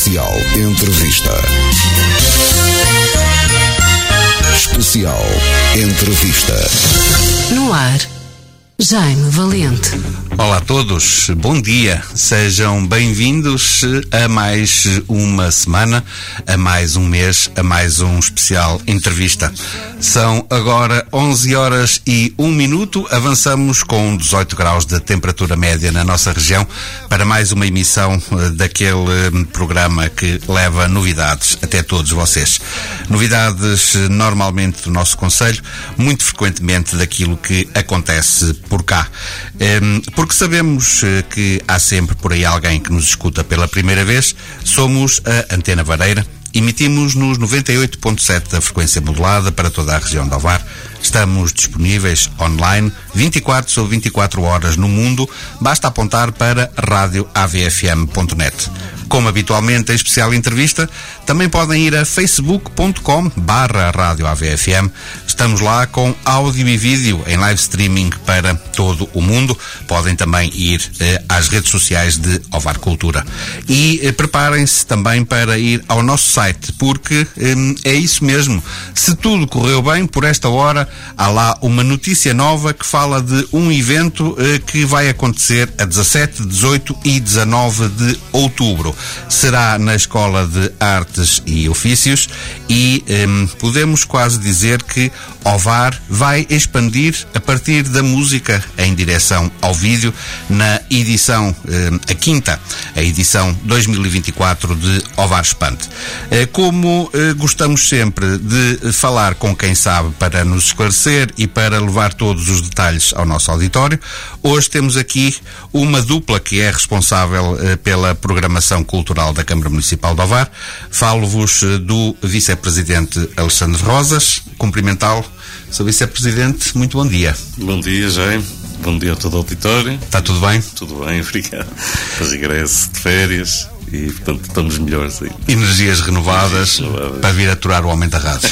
Especial Entrevista. Especial Entrevista. No ar, Jaime Valente. Olá a todos, bom dia, sejam bem-vindos a mais uma semana, a mais um mês, a mais um especial entrevista. São agora 11 horas e 1 minuto, avançamos com 18 graus de temperatura média na nossa região para mais uma emissão daquele programa que leva novidades até todos vocês. Novidades normalmente do nosso concelho, muito frequentemente daquilo que acontece por cá. Porque sabemos que há sempre por aí alguém que nos escuta pela primeira vez. Somos a Antena Vareira, emitimos nos 98.7 da frequência modulada para toda a região de Ovar. Estamos disponíveis online 24 sobre 24 horas no mundo. Basta apontar para radioavfm.net. Como habitualmente em especial entrevista, também podem ir a facebook.com/radioavfm. Estamos lá com áudio e vídeo em live streaming para todo o mundo. Podem também ir às redes sociais de Ovar Cultura. E preparem-se também para ir ao nosso site, porque é isso mesmo. Se tudo correu bem, por esta hora, há lá uma notícia nova que fala de um evento que vai acontecer a 17, 18 e 19 de outubro. Será na Escola de Artes e Ofícios e podemos quase dizer que Ovar vai expandir a partir da música em direção ao vídeo na edição, a quinta, a edição 2024 de Ovar Expand. Como gostamos sempre de falar com quem sabe para nos esclarecer e para levar todos os detalhes ao nosso auditório, hoje temos aqui uma dupla que é responsável pela programação cultural da Câmara Municipal de Ovar. Falo-vos do Vice-Presidente Alexandre Rosas, cumprimentá-lo. Sr. Vice-Presidente, muito bom dia. Bom dia, Jaime. Bom dia a todo o auditório. Está tudo bem? Tudo bem, obrigado. Regresso de férias e, portanto, estamos melhores aí. Energias renovadas para vir aturar o homem da rádio.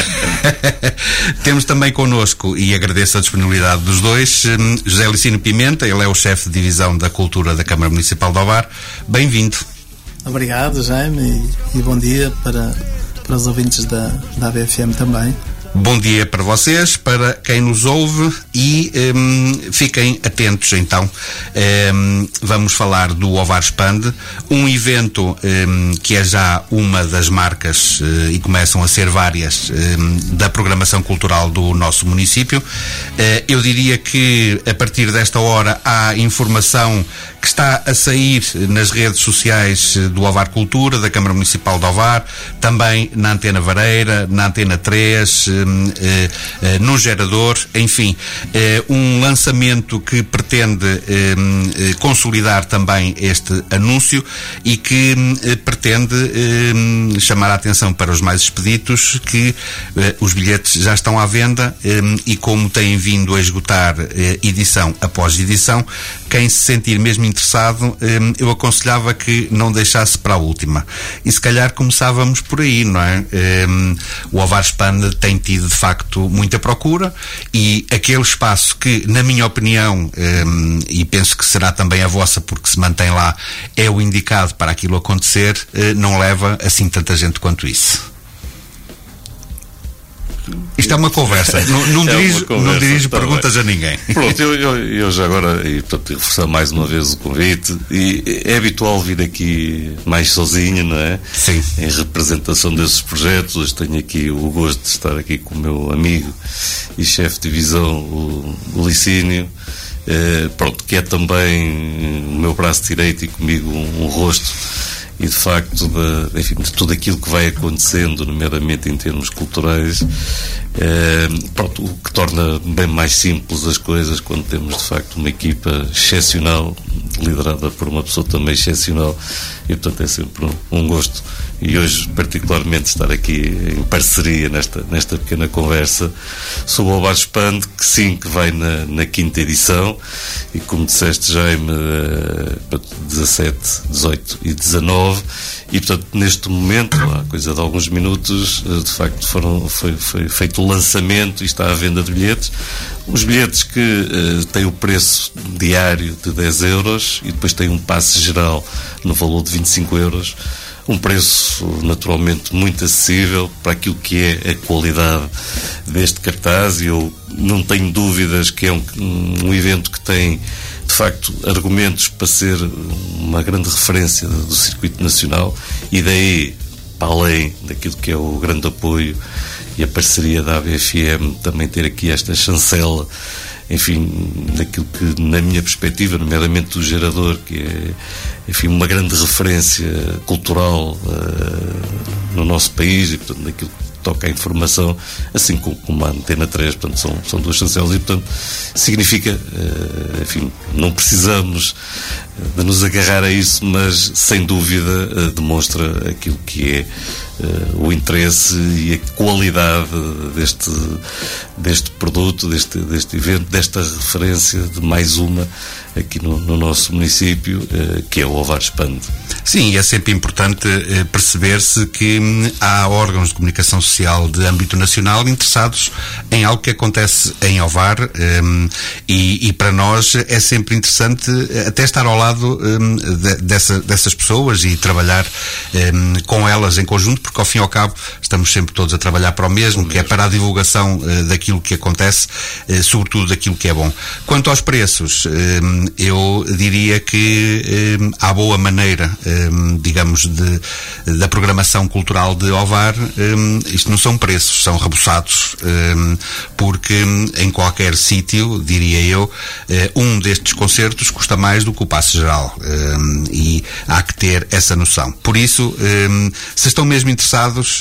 Temos também connosco, e agradeço a disponibilidade dos dois, José Licínio Pimenta. Ele é o chefe de divisão da Cultura da Câmara Municipal de Ovar. Bem-vindo. Obrigado, Jaime, e bom dia para os ouvintes da AVFM também. Bom dia para vocês, para quem nos ouve e fiquem atentos então. Vamos falar do Ovar Expand, um evento que é já uma das marcas e começam a ser várias da programação cultural do nosso município. Eu diria que a partir desta hora há informação que está a sair nas redes sociais do Ovar Cultura, da Câmara Municipal de Ovar, também na Antena Vareira, na Antena 3, no Gerador, enfim, um lançamento que pretende consolidar também este anúncio e que pretende chamar a atenção para os mais expeditos que os bilhetes já estão à venda e como têm vindo a esgotar edição após edição, quem se sentir mesmo interessado, eu aconselhava que não deixasse para a última. E se calhar começávamos por aí, não é? O Ovar Expand tem tido, de facto, muita procura e aquele espaço que, na minha opinião, e penso que será também a vossa, porque se mantém lá, é o indicado para aquilo acontecer, não leva assim tanta gente quanto isso. Isto é uma conversa, não dirijo perguntas a ninguém. Pronto, eu já agora, e portanto, reforçar mais uma vez o convite, e é habitual vir aqui mais sozinho, não é? Sim. Em representação desses projetos. Hoje tenho aqui o gosto de estar aqui com o meu amigo e chefe de divisão, o Licínio, pronto, que é também o meu braço direito e comigo um rosto. E de facto de tudo aquilo que vai acontecendo, nomeadamente em termos culturais, pronto, o que torna bem mais simples as coisas quando temos de facto uma equipa excepcional, liderada por uma pessoa também excepcional, e portanto é sempre um gosto. E hoje particularmente estar aqui em parceria nesta pequena conversa sobre o Ovar Expand, que sim, que vai na quinta edição, e como disseste, Jaime, 17, 18 e 19, e portanto neste momento, há coisa de alguns minutos, de facto foi feito o do lançamento e está à venda de bilhetes. Os bilhetes que têm o preço diário de 10 euros e depois tem um passe geral no valor de 25 euros. Um preço naturalmente muito acessível para aquilo que é a qualidade deste cartaz, e eu não tenho dúvidas que é um evento que tem de facto argumentos para ser uma grande referência do circuito nacional, e daí, para além daquilo que é o grande apoio e a parceria da ABFM, também ter aqui esta chancela, enfim, daquilo que, na minha perspectiva, nomeadamente do gerador, que é, enfim, uma grande referência cultural no nosso país, e, portanto, daquilo que toca à informação, assim como a Antena 3, portanto, são duas chancelas, e, portanto, significa, enfim, não precisamos de nos agarrar a isso, mas, sem dúvida, demonstra aquilo que é o interesse e a qualidade deste produto, deste evento, desta referência, de mais uma aqui no nosso município, que é o Ovares Pande. Sim, é sempre importante perceber-se que há órgãos de comunicação social de âmbito nacional interessados em algo que acontece em Ovar, e para nós é sempre interessante até estar ao lado dessas pessoas e trabalhar com elas em conjunto, porque ao fim e ao cabo estamos sempre todos a trabalhar para o mesmo, que é para a divulgação daquilo que acontece, sobretudo daquilo que é bom. Quanto aos preços, eu diria que há boa maneira, digamos, da programação cultural de Ovar. Isto não são preços, são rebuçados, porque em qualquer sítio, diria eu, um destes concertos custa mais do que o passe geral, e há que ter essa noção. Por isso, se estão mesmo interessados,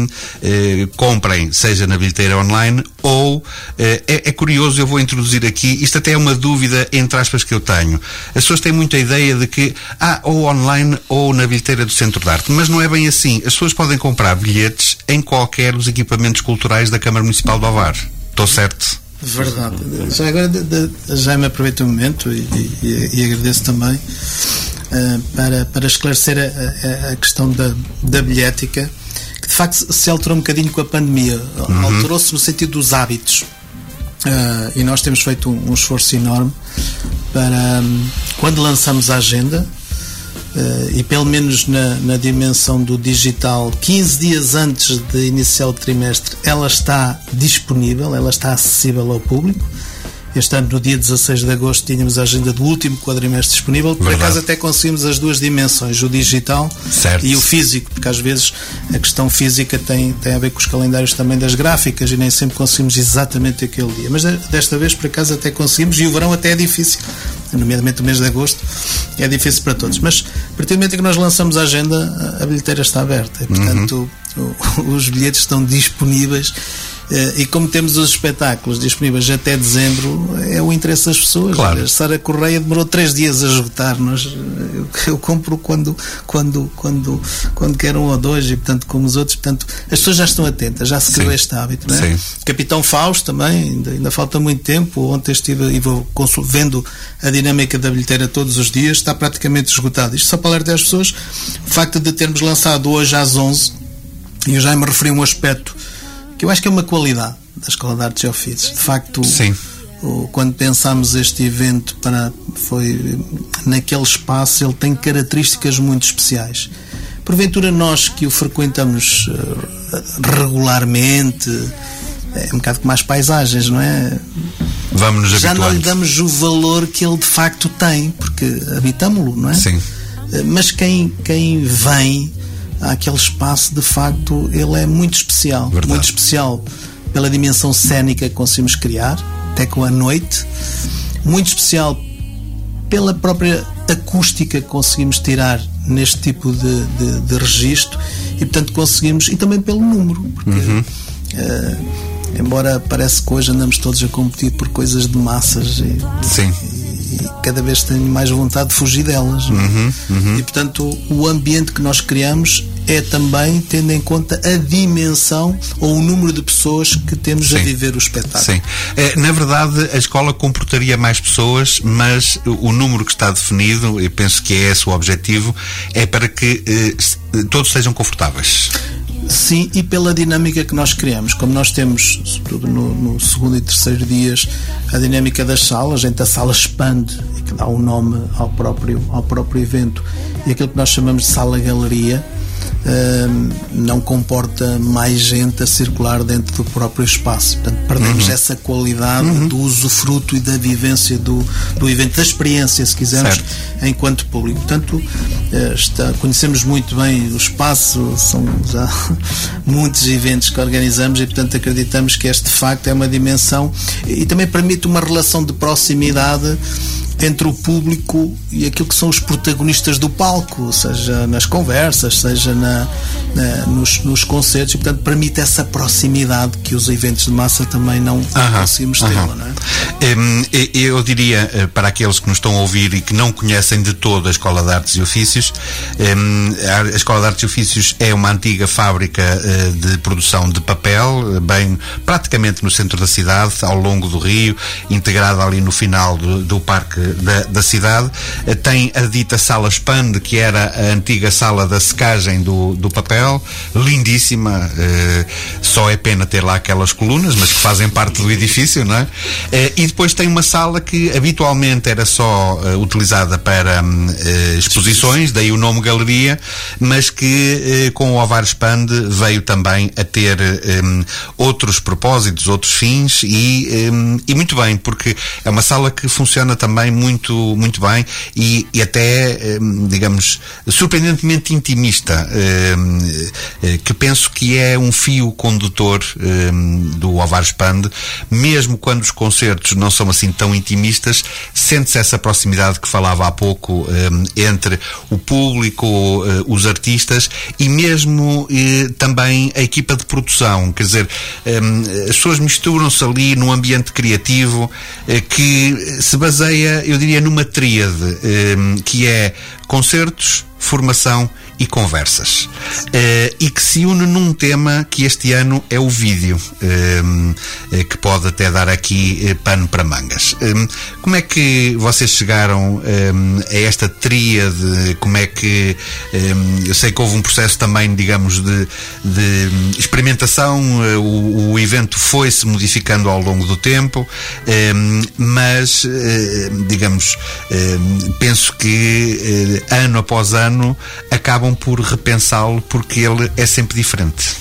comprem, seja na bilheteira online ou, é curioso, eu vou introduzir aqui, isto até é uma dúvida, entre aspas, que eu tenho. As pessoas têm muita ideia de que ou online ou na bilheteira do Centro de Arte, mas não é bem assim. As pessoas podem comprar bilhetes em qualquer dos equipamentos culturais da Câmara Municipal de Ovar. Estou certo? Verdade. Já agora, já me aproveito o momento e agradeço também para esclarecer a questão da bilhética, que de facto se alterou um bocadinho com a pandemia. Alterou-se no sentido dos hábitos. E nós temos feito um esforço enorme para, quando lançamos a agenda, e pelo menos na dimensão do digital, 15 dias antes de iniciar o trimestre, ela está disponível, ela está acessível ao público. Este ano, no dia 16 de agosto, tínhamos a agenda do último quadrimestre disponível. Por acaso até conseguimos as duas dimensões, o digital, certo, e o físico, porque às vezes a questão física tem a ver com os calendários também das gráficas, e nem sempre conseguimos exatamente aquele dia. Mas desta vez, por acaso, até conseguimos, e o verão até é difícil, nomeadamente o mês de agosto, é difícil para todos. Mas, a partir do momento em que nós lançamos a agenda, a bilheteira está aberta, e, portanto, os bilhetes estão disponíveis. E como temos os espetáculos disponíveis até dezembro, é o interesse das pessoas. Claro. A Sara Correia demorou 3 dias a esgotar. Eu compro quando quer 1 ou 2, e portanto, como os outros, portanto, as pessoas já estão atentas, já se criou este hábito, não é? Sim. Capitão Fausto também, ainda falta muito tempo. Ontem estive e vou vendo a dinâmica da bilheteira todos os dias, está praticamente esgotado. Isto só para alertar as pessoas, o facto de termos lançado hoje às 11, e eu já me referi a um aspecto que eu acho que é uma qualidade da Escola de Artes e Ofícios. De facto, quando pensámos este evento, foi naquele espaço, ele tem características muito especiais. Porventura, nós que o frequentamos regularmente, é um bocado como as paisagens, não é? Vamos nos já habituando. não lhe damos o valor que ele de facto tem, porque habitámo-lo, não é? Sim. Mas quem vem àquele espaço, de facto, ele é muito especial. Verdade. Muito especial pela dimensão cénica que conseguimos criar, até com a noite. Muito especial pela própria acústica que conseguimos tirar neste tipo de registro, e portanto conseguimos, e também pelo número, porque embora parece que hoje andamos todos a competir por coisas de massas, e cada vez tenho mais vontade de fugir delas. E portanto o ambiente que nós criamos é também tendo em conta a dimensão ou o número de pessoas que temos a viver o espetáculo. Sim. Na verdade, a escola comportaria mais pessoas, mas o número que está definido, eu penso que é esse o objetivo, é para que todos sejam confortáveis. Sim, e pela dinâmica que nós criamos. Como nós temos, sobretudo no segundo e terceiro dias, a dinâmica das salas, em que a sala expande e que dá um nome ao próprio evento, e aquilo que nós chamamos de sala-galeria não comporta mais gente a circular dentro do próprio espaço. Portanto, perdemos essa qualidade do usufruto e da vivência do evento, da experiência, se quisermos, certo, enquanto público. Portanto, conhecemos muito bem o espaço, são já muitos eventos que organizamos e, portanto, acreditamos que este, de facto, é uma dimensão e também permite uma relação de proximidade entre o público e aquilo que são os protagonistas do palco, seja nas conversas, seja nos concertos, e portanto permite essa proximidade que os eventos de massa também não conseguimos ter, não é? Eu diria, para aqueles que nos estão a ouvir e que não conhecem de todo a Escola de Artes e Ofícios, a Escola de Artes e Ofícios é uma antiga fábrica de produção de papel, bem praticamente no centro da cidade, ao longo do rio, integrada ali no final do parque da cidade. Tem a dita Sala Expande, que era a antiga sala da secagem do papel, lindíssima, só é pena ter lá aquelas colunas, mas que fazem parte do edifício, não é? E depois tem uma sala que habitualmente era só utilizada para exposições, daí o nome Galeria, mas que com o Ovar Expande veio também a ter outros propósitos, outros fins e muito bem, porque é uma sala que funciona também muito bem e até, digamos, surpreendentemente intimista, que penso que é um fio condutor do Ovar Expande. Mesmo quando os concertos não são assim tão intimistas, sente-se essa proximidade que falava há pouco entre o público, os artistas e mesmo também a equipa de produção. Quer dizer, as pessoas misturam-se ali num ambiente criativo que se baseia, eu diria, numa tríade, que é concertos, formação e conversas, e que se une num tema que este ano é o vídeo, que pode até dar aqui pano para mangas. Como é que vocês chegaram a esta tríade? Como é que eu sei que houve um processo também, digamos, de experimentação, o evento foi-se modificando ao longo do tempo, mas digamos, penso que ano após ano acabam por repensá-lo porque ele é sempre diferente.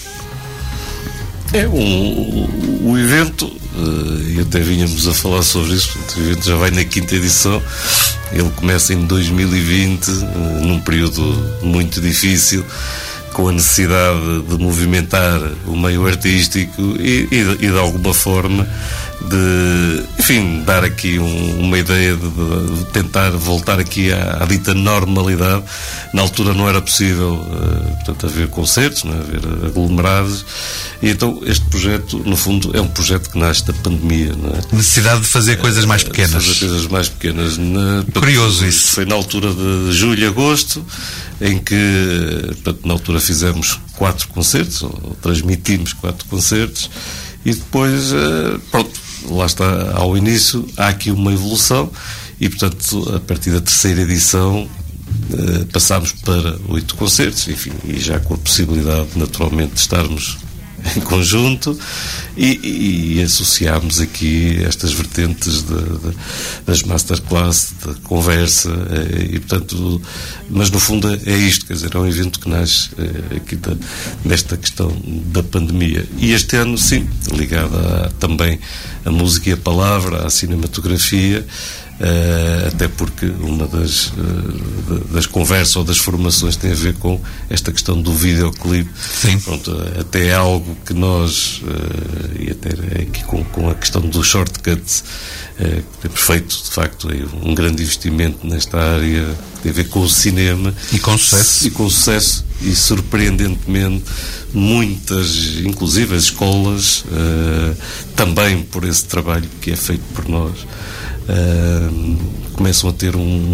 O evento, e até vínhamos a falar sobre isso, o evento já vai na 5ª edição, ele começa em 2020, num período muito difícil, com a necessidade de movimentar o meio artístico e de alguma forma de, enfim, dar aqui uma ideia de tentar voltar aqui à dita normalidade. Na altura não era possível, portanto, haver concertos, não é? Haver aglomerados, e então este projeto, no fundo, é um projeto que nasce da pandemia, não é? Necessidade de fazer coisas mais pequenas. Fazer coisas mais pequenas. Curioso isso. Foi na altura de julho e agosto, em que, portanto, na altura fizemos 4 concertos, ou transmitimos 4 concertos, e depois, pronto, lá está, ao início há aqui uma evolução e, portanto, a partir da 3ª edição passámos para 8 concertos, enfim, e já com a possibilidade naturalmente de estarmos em conjunto e associámos aqui estas vertentes das masterclass, da conversa, e portanto, mas no fundo é isto, quer dizer, é um evento que nasce aqui nesta questão da pandemia. E este ano, sim, ligado também à música e à palavra, à cinematografia, até porque uma das conversas ou das formações tem a ver com esta questão do videoclipe. Sim. Pronto, até é algo que nós, e até aqui com a questão do shortcut, temos feito de facto um grande investimento nesta área que tem a ver com o cinema e com sucesso. E surpreendentemente muitas, inclusive as escolas, também por esse trabalho que é feito por nós, começam a ter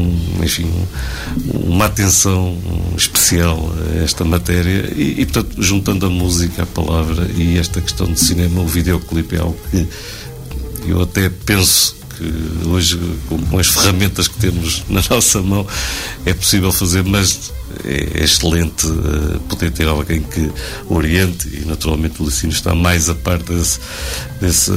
uma atenção especial a esta matéria e, portanto, juntando a música, a palavra e esta questão de cinema, o videoclipe é algo que eu até penso que hoje, com as ferramentas que temos na nossa mão, é possível fazer, mas é excelente poder ter alguém que oriente, e naturalmente o Licínio está mais a par dessa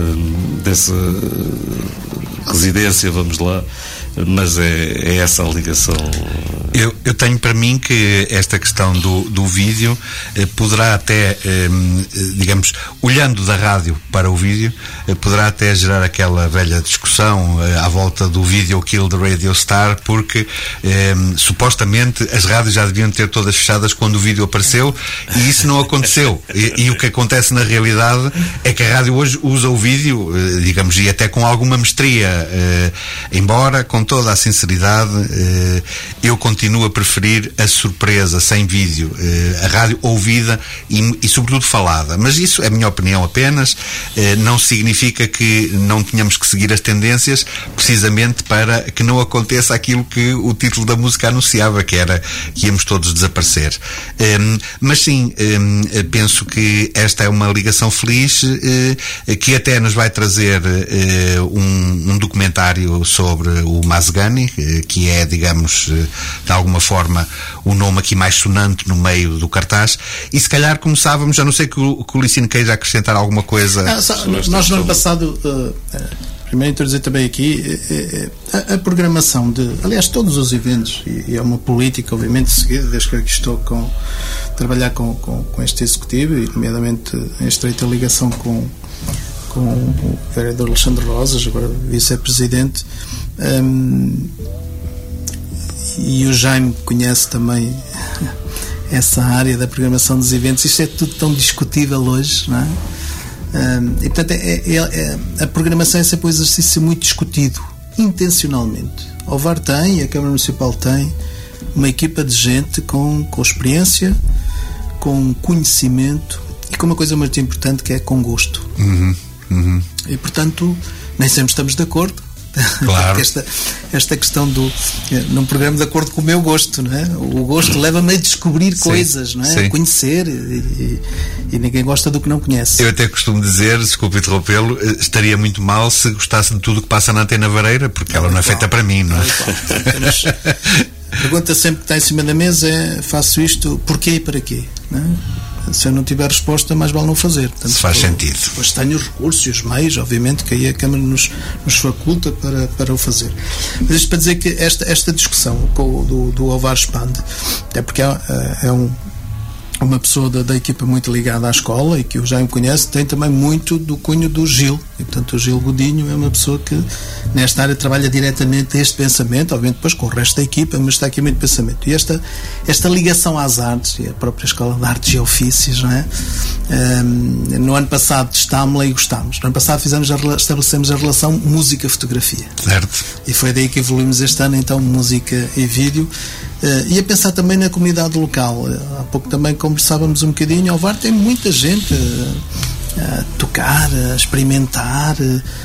residência, vamos lá, mas é essa a ligação. Eu tenho para mim que esta questão do vídeo poderá até, digamos, olhando da rádio para o vídeo, poderá até gerar aquela velha discussão à volta do Video Kill the Radio Star, porque supostamente as rádios já deviam ter todas fechadas quando o vídeo apareceu, e isso não aconteceu. E o que acontece na realidade é que a rádio hoje usa o vídeo, digamos, e até com alguma mestria, embora com toda a sinceridade, eu continuo a preferir a surpresa sem vídeo, a rádio ouvida e sobretudo falada, mas isso é a minha opinião apenas. Não significa que não tenhamos que seguir as tendências precisamente para que não aconteça aquilo que o título da música anunciava, que era que íamos todos desaparecer. Mas sim, penso que esta é uma ligação feliz, que até nos vai trazer um documentário sobre o Mazgani, que é, digamos, de alguma forma o nome aqui mais sonante no meio do cartaz, e se calhar começávamos, a não ser que o Licínio queira acrescentar alguma coisa. Nós no ano passado, primeiro introduzir também aqui a programação aliás, todos os eventos, e é uma política obviamente seguida desde que estou trabalhar com este executivo, e nomeadamente em estreita ligação com o vereador Alexandre Rosas, agora vice-presidente, e o Jaime conhece também essa área da programação dos eventos. Isto é tudo tão discutível hoje, não é? E portanto a programação é sempre um exercício muito discutido, intencionalmente. O VAR tem, e a Câmara Municipal tem, uma equipa de gente com experiência, com conhecimento e com uma coisa muito importante, que é com gosto. E portanto nem sempre estamos de acordo. Claro. Esta questão num programa de acordo com o meu gosto, não é? O gosto leva-me a descobrir coisas, não é? A conhecer, e ninguém gosta do que não conhece. Eu até costumo dizer, desculpe interrompê-lo, estaria muito mal se gostasse de tudo o que passa na Antena Vareira, porque ela não é feita para mim, não é? A pergunta sempre que está em cima da mesa é: faço isto porquê e para quê? Não é? Se eu não tiver resposta, mais vale não fazer. Portanto, se faz sentido. Depois tenho os recursos e os meios, obviamente, que aí a Câmara nos faculta para o fazer. Mas isto para dizer que esta discussão do Ovar Expande, até porque é uma pessoa da equipa muito ligada à escola, e que eu já me conhece, tem também muito do cunho do Gil, e portanto o Gil Godinho é uma pessoa que nesta área trabalha diretamente este pensamento, obviamente depois com o resto da equipa, mas está aqui muito pensamento. E esta ligação às artes, e a própria Escola de Artes e Ofícios, não é? No ano passado testámos-la e gostámos. No ano passado estabelecemos a relação música-fotografia. Certo. E foi daí que evoluímos este ano, então, música e vídeo. E a pensar também na comunidade local. Há pouco também conversávamos um bocadinho. O VAR tem muita gente a tocar, a experimentar,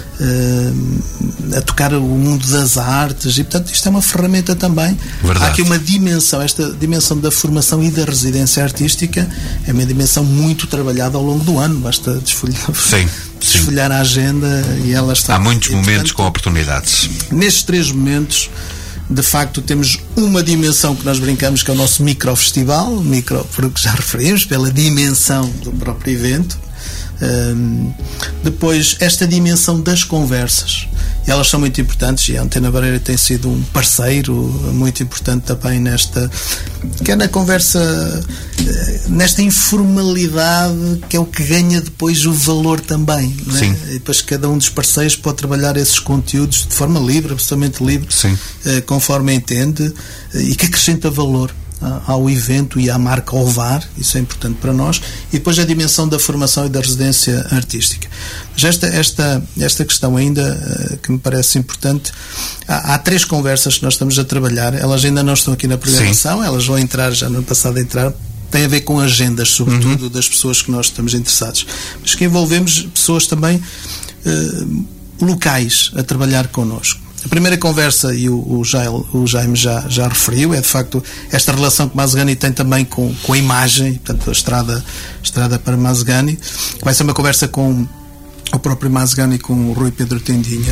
a tocar o mundo das artes, e portanto isto é uma ferramenta também. Verdade. Há aqui uma dimensão, esta dimensão da formação e da residência artística é uma dimensão muito trabalhada ao longo do ano. Basta desfolhar a agenda e ela está. Há muitos momentos, portanto, com oportunidades. Nestes 3 momentos, de facto, temos uma dimensão que nós brincamos, que é o nosso microfestival, porque já referimos, pela dimensão do próprio evento. Depois, esta dimensão das conversas, e elas são muito importantes, e a Antena Vareira tem sido um parceiro muito importante também que é na conversa, nesta informalidade, que é o que ganha depois o valor também, não é? Sim. E depois cada um dos parceiros pode trabalhar esses conteúdos de forma livre, absolutamente livre, conforme entende, e que acrescenta valor ao evento e à marca Ovar. Isso é importante para nós. E depois a dimensão da formação e da residência artística. Mas esta questão ainda, que me parece importante, há 3 conversas que nós estamos a trabalhar. Elas ainda não estão aqui na programação. Sim. Elas vão entrar, já no ano passado entraram. Tem a ver com agendas, sobretudo, das pessoas que nós estamos interessados, mas que envolvemos pessoas também locais a trabalhar connosco. A primeira conversa, e o Jaime já referiu, é de facto esta relação que Mazgani tem também com a imagem, portanto a estrada para Mazgani. Vai ser uma conversa com o próprio Mazgani e com o Rui Pedro Tendinha,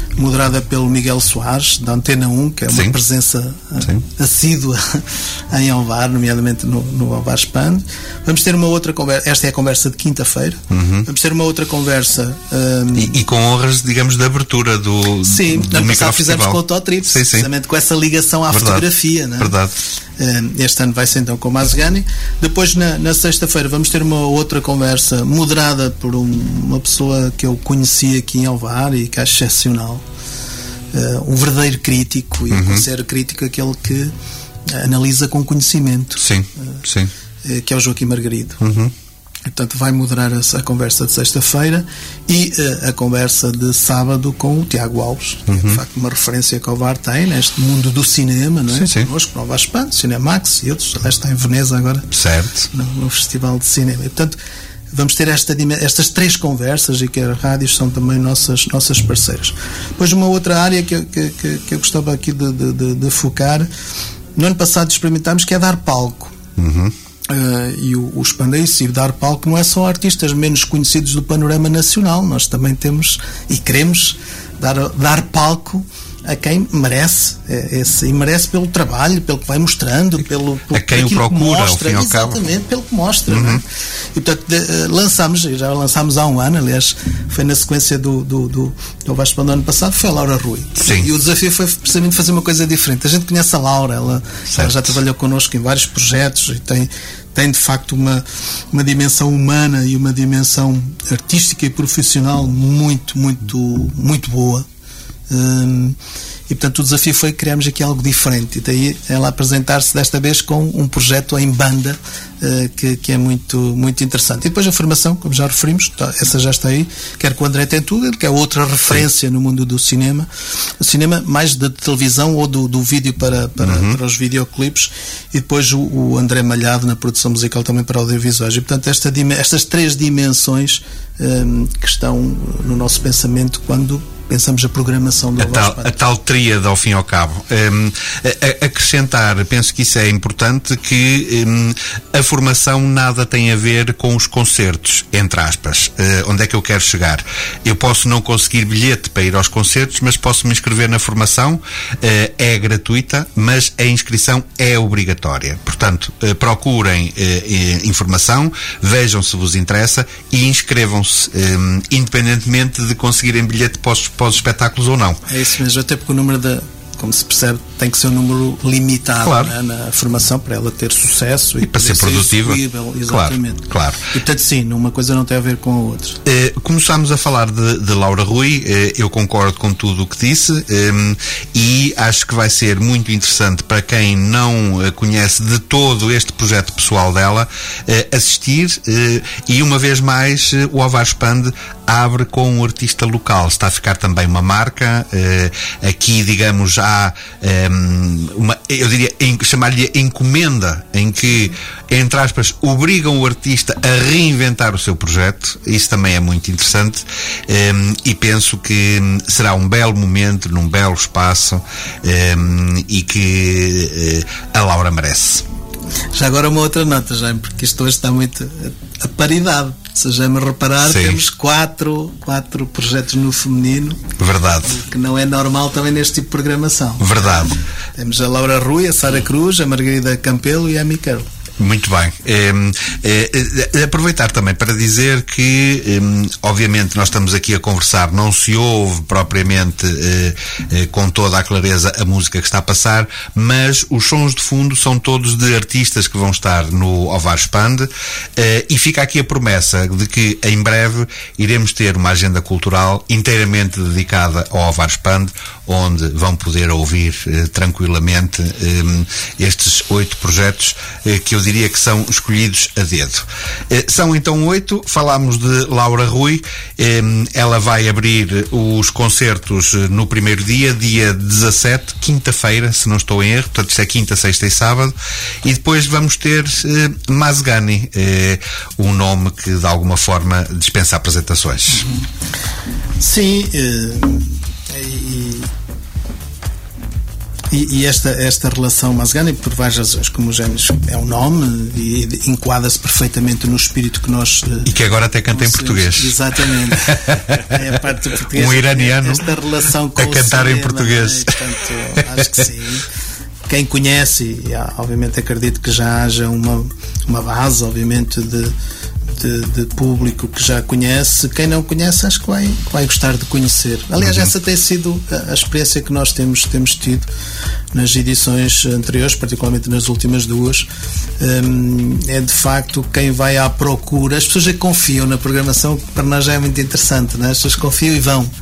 moderada pelo Miguel Soares, da Antena 1, que é uma presença assídua em Ovar, nomeadamente no Ovar Expande. Vamos ter uma outra conversa, esta é a conversa de quinta-feira. Vamos ter uma outra conversa e com honras, digamos, de abertura do ano passado fizemos com o Totrips, precisamente com essa ligação à fotografia, não é? Verdade. Este ano vai ser então com o Mazgani. Depois na sexta-feira vamos ter uma outra conversa moderada por uma pessoa que eu conheci aqui em Ovar e que acho excepcional, um verdadeiro crítico, e considero crítico aquele que analisa com conhecimento, que é o Joaquim Margarido. Portanto, vai moderar a conversa de sexta-feira e a conversa de sábado com o Tiago Alves, que é de facto uma referência que o Ovar tem neste mundo do cinema, não é? Connosco, no Ovar Expande, Cinemax e outros. Aliás, está em Veneza agora, no Festival de Cinema. E, portanto, vamos ter estas 3 conversas, e que as rádios são também nossas parceiras. Depois, uma outra área que eu gostava aqui de focar, no ano passado experimentámos, que é dar palco. E o Expande é isso, e dar palco não é só a artistas menos conhecidos do panorama nacional. Nós também temos e queremos dar palco a quem merece, e merece pelo trabalho, pelo que vai mostrando, a quem o procura, ao fim e ao cabo. Exatamente, pelo que mostra. Não é? E portanto já lançámos há um ano, aliás, foi na sequência do Ovar Expande do ano passado, foi a Laura Rui. E o desafio foi precisamente fazer uma coisa diferente. A gente conhece a Laura, ela já trabalhou connosco em vários projetos e tem de facto uma dimensão humana e uma dimensão artística e profissional muito, muito, muito boa. E portanto o desafio foi criarmos aqui algo diferente, e daí ela apresentar-se desta vez com um projeto em banda que é muito, muito interessante. E depois a formação, como já referimos, essa já está aí, quer com o André Tentuga, que é outra referência no mundo do cinema, o cinema mais da televisão ou do vídeo para os videoclipes, e depois o André Malhado na produção musical também para audiovisuais. E portanto estas 3 dimensões que estão no nosso pensamento quando pensamos a programação do a tal tríade, ao fim e ao cabo. Acrescentar, penso que isso é importante, que a formação nada tem a ver com os concertos, entre aspas. Onde é que eu quero chegar? Eu posso não conseguir bilhete para ir aos concertos, mas posso me inscrever na formação, é gratuita, mas a inscrição é obrigatória. Portanto, procurem informação, vejam se vos interessa e inscrevam-se, independentemente de conseguirem bilhete para os espetáculos ou não. É isso mesmo, até porque o número como se percebe, tem que ser um número limitado, né, na formação, para ela ter sucesso e para ser produtiva. Exatamente. Claro. E portanto, sim, uma coisa não tem a ver com a outra. Começámos a falar de Laura Rui, eu concordo com tudo o que disse, e acho que vai ser muito interessante para quem não conhece de todo este projeto pessoal dela, assistir, e uma vez mais o Ovar Expande abre com um artista local. Está a ficar também uma marca, aqui digamos há eu diria, chamar-lhe encomenda, em que, entre aspas, obrigam o artista a reinventar o seu projeto. Isso também é muito interessante, e penso que será um belo momento, num belo espaço, e que a Laura merece. Já agora uma outra nota, Jaime, porque isto hoje está muito a paridade. Se já me reparar, sim, temos quatro projetos no feminino. Verdade. Que não é normal também neste tipo de programação. Verdade. Temos a Laura Rui, a Sara Cruz, a Margarida Campelo e a Miquel. Muito bem. Aproveitar também para dizer que, obviamente, nós estamos aqui a conversar, não se ouve propriamente com toda a clareza a música que está a passar, mas os sons de fundo são todos de artistas que vão estar no Ovar Expande, e fica aqui a promessa de que em breve iremos ter uma agenda cultural inteiramente dedicada ao Ovar Expande, onde vão poder ouvir tranquilamente estes 8 projetos que eu diria que são escolhidos a dedo. São então 8, falámos de Laura Rui, ela vai abrir os concertos no primeiro dia 17, quinta-feira, se não estou em erro, portanto isto é quinta, sexta e sábado, e depois vamos ter Mazgani, um nome que de alguma forma dispensa apresentações. Sim, E esta relação Mazgani, por várias razões, como já é um nome e enquadra-se perfeitamente no espírito que nós... E que agora até canta em português. Exatamente. É a parte do português. Um iraniano esta relação com a cantar cinema, em português. Portanto, acho que sim. Quem conhece, e obviamente acredito que já haja uma base, obviamente, de público que já conhece. Quem não conhece, acho que vai gostar de conhecer. Aliás, essa tem sido a experiência que nós temos tido nas edições anteriores, particularmente nas últimas duas. É de facto quem vai à procura. As pessoas já confiam na programação, que para nós já é muito interessante, não é? As pessoas confiam e vão.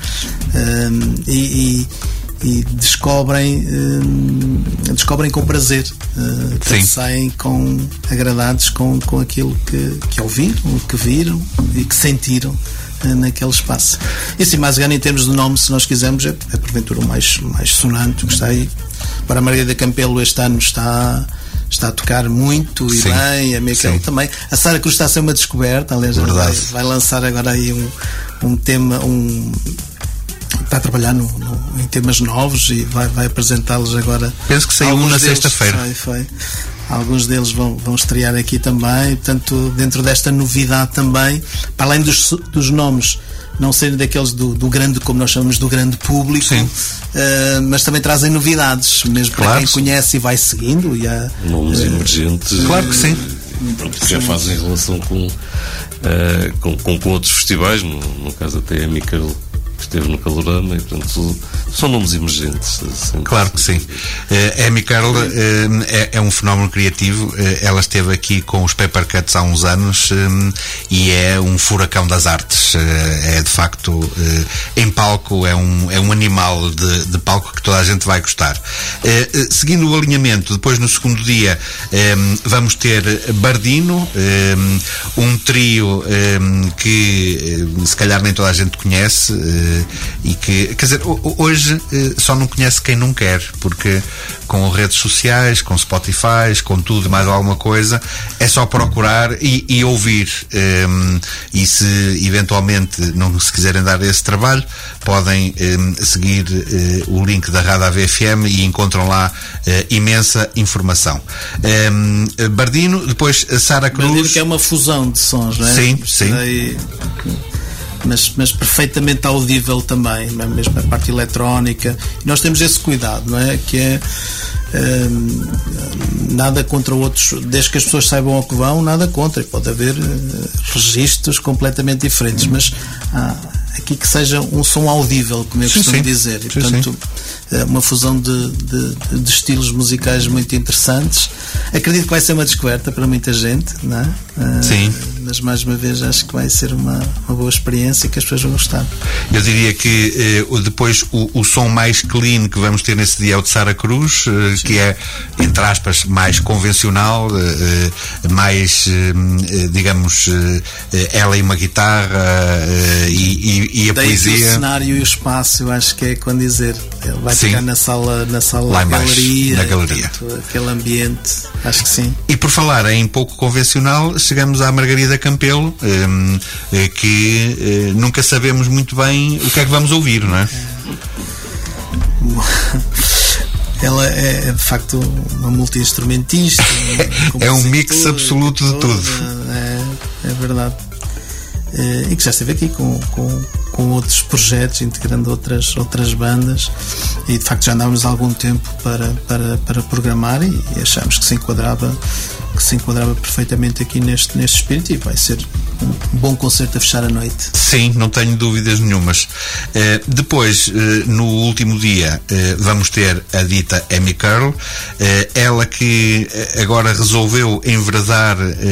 E descobrem com prazer, saem agradados com aquilo que ouviram, que viram e que sentiram naquele espaço. E assim, Mazgani, em termos de nome, se nós quisermos, é porventura o mais sonante que está aí. Para a Margarida Campelo este ano está a tocar muito e bem, a Michael também. A Sara Cruz está a ser uma descoberta, aliás, vai lançar agora aí um tema, está a trabalhar em temas novos e vai apresentá-los agora. Penso que saiu na sexta-feira. Foi. Alguns deles vão estrear aqui também, portanto, dentro desta novidade também, para além dos nomes não serem daqueles do grande, como nós chamamos, do grande público, mas também trazem novidades, mesmo para quem conhece e vai seguindo. E nomes emergentes. Claro que sim. Que já fazem relação com outros festivais, no caso até a Michael, que esteve no Calorama, e portanto são nomes emergentes. Claro que sim. A Amy Carl é um fenómeno criativo. Ela esteve aqui com os Paper Cuts há uns anos e é um furacão das artes. É de facto, em palco, é um animal de palco que toda a gente vai gostar. Seguindo o alinhamento, depois no segundo dia vamos ter Bardino, um trio que se calhar nem toda a gente conhece, e que, quer dizer, hoje só não conhece quem não quer, porque com redes sociais, com Spotify, com tudo e mais alguma coisa, é só procurar e ouvir. E se eventualmente não se quiserem dar esse trabalho, podem seguir o link da Rádio AVFM e encontram lá imensa informação. Bardino, depois Sara Cruz. Bardino, que é uma fusão de sons, não é? Sim. Mas perfeitamente audível também, mesmo a parte eletrónica. E nós temos esse cuidado, não é? Que é nada contra outros, desde que as pessoas saibam ao que vão, nada contra. Pode haver registros completamente diferentes, mas aqui que seja um som audível, como eu costumo dizer. E, portanto, uma fusão de estilos musicais muito interessantes. Acredito que vai ser uma descoberta para muita gente, não é? Sim. Mas mais uma vez acho que vai ser uma boa experiência e que as pessoas vão gostar. Eu diria que depois o som mais clean que vamos ter nesse dia é o de Sara Cruz, que é, entre aspas, mais convencional, mais, digamos, ela e uma guitarra e a daí poesia. O cenário e o espaço, eu acho que é quando dizer, ele vai ficar na sala lá em baixo, galeria, na galeria. Portanto, aquele ambiente, acho que sim. E por falar em pouco convencional, chegamos à Margarida Campelo, que nunca sabemos muito bem o que é que vamos ouvir, não é? Ela é de facto uma multi-instrumentista. É um mix absoluto de tudo. É verdade. E que já esteve aqui com outros projetos, integrando outras bandas, e de facto já andávamos há algum tempo para programar e achámos que se enquadrava perfeitamente aqui neste espírito, e vai ser um bom concerto a fechar a noite. Sim, não tenho dúvidas nenhumas. Depois, no último dia, vamos ter a dita Amy Carl, ela que agora resolveu enverdar,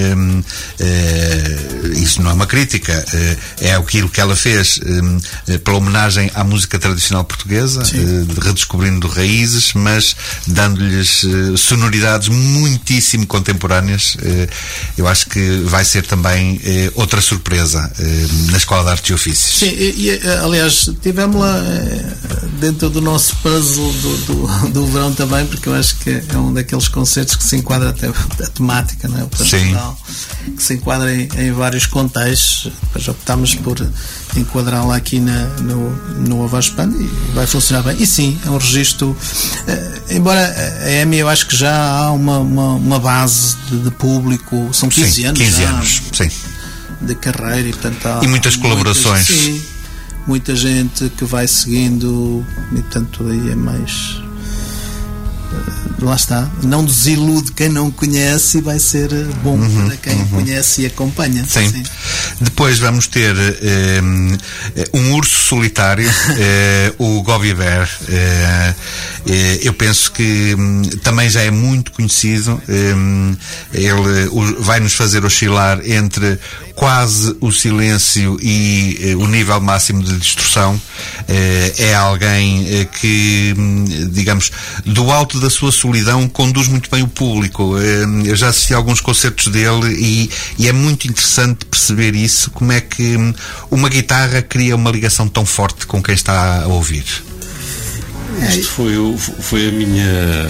isso não é uma crítica, é aquilo que ela fez pela homenagem à música tradicional portuguesa, redescobrindo raízes, mas dando-lhes sonoridades muitíssimo contemporâneas. Eu acho que vai ser também outra surpresa na Escola de Artes e Ofícios. Sim, aliás, tivemos lá dentro do nosso puzzle do verão também, porque eu acho que é um daqueles concertos que se enquadra até a temática, não é? O pastoral, que se enquadra em vários contextos. Depois optámos por enquadrá-la aqui no Ovares Band e vai funcionar bem. E sim, é um registro, embora a EMI, eu acho que já há uma base de público, são 15 anos 15 já, anos, sim, de carreira, e portanto há muitas colaborações. Sim, muita gente que vai seguindo, e portanto aí é mais, lá está, não desilude quem não conhece e vai ser bom para quem conhece e acompanha. Sim. Depois vamos ter um urso solitário, o Gobby Bear. Eu penso que também já é muito conhecido. Ele vai nos fazer oscilar entre quase o silêncio e o nível máximo de distorção. É alguém que, digamos, do alto da sua solidão, conduz muito bem o público. Eu já assisti a alguns concertos dele e é muito interessante perceber isso, como é que uma guitarra cria uma ligação tão forte com quem está a ouvir. Isto foi a minha...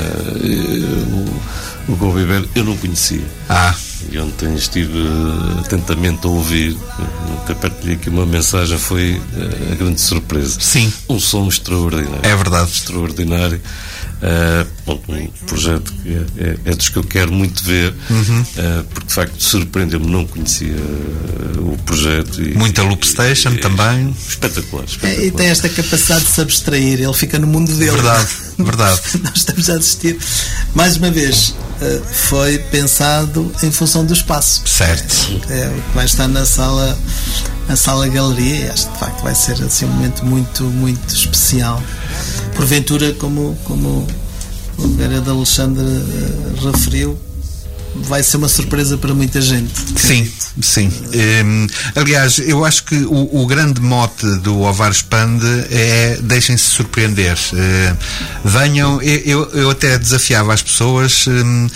O Gobby Bear eu não conhecia. E ontem estive atentamente a ouvir, até partilhei aqui uma mensagem, foi a grande surpresa. Sim. Um som extraordinário. É verdade. Extraordinário. Um projeto que é dos que eu quero muito ver, porque de facto surpreendeu-me, não conhecia o projeto. Muita Loop Station também. Espetacular. E tem esta capacidade de se abstrair, ele fica no mundo dele. Verdade. Nós estamos a assistir, mais uma vez, foi pensado em função do espaço. Certo. Vai estar na sala galeria, e acho que de facto vai ser assim um momento muito, muito especial. Porventura, como o vereador Alexandre referiu, vai ser uma surpresa para muita gente. Sim. Aliás, eu acho que o grande mote do Ovares Band é deixem-se surpreender. Venham, eu até desafiava as pessoas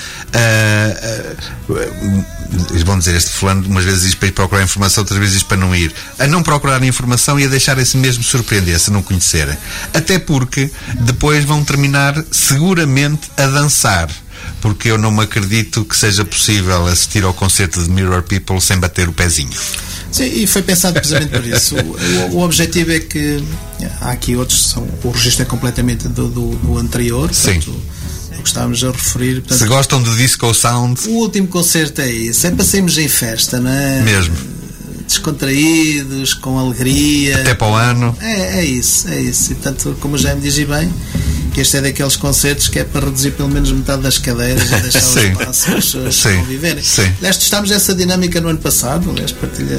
eles vão dizer, este fulano umas vezes diz para ir procurar informação, outras vezes diz para não ir, a não procurar informação e a deixarem-se mesmo surpreender se não conhecerem, até porque depois vão terminar seguramente a dançar, porque eu não me acredito que seja possível assistir ao concerto de Mirror People sem bater o pezinho. Sim, e foi pensado precisamente por isso. O objetivo é que há aqui outros, o registro é completamente do anterior. Sim. Portanto, o que estávamos a referir. Portanto, se gostam de disco sound, o último concerto é isso, é para sairmos em festa, não é? Mesmo. Descontraídos, com alegria. Até para o ano. É isso. E portanto, como já me dizia bem, que este é daqueles concertos que é para reduzir pelo menos metade das cadeiras e deixar o espaço para as pessoas conviverem. Aliás, testámos essa dinâmica no ano passado. Aliás, partilho